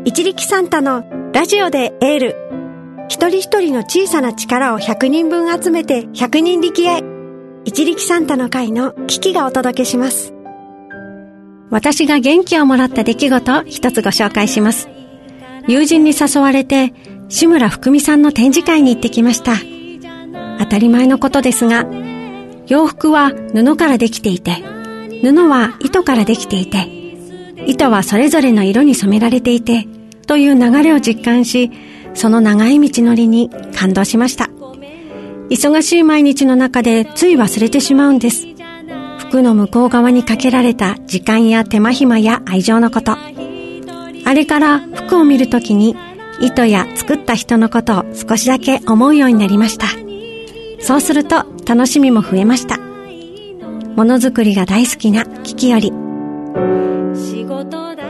一力サンタのラジオでエール。一人一人の小さな力を100人分集めて100人力へ。一力サンタの会のキキがお届けします。私が元気をもらった出来事を一つご紹介します。友人に誘われて志村ふくみさんの展示会に行ってきました。当たり前のことですが、洋服は布からできていて、布は糸からできていて、糸はそれぞれの色に染められていて、という流れを実感し、その長い道のりに感動しました。忙しい毎日の中でつい忘れてしまうんです。服の向こう側にかけられた時間や手間暇や愛情のこと。あれから服を見るときに糸や作った人のことを少しだけ思うようになりました。そうすると楽しみも増えました。ものづくりが大好きなキキより。仕事だ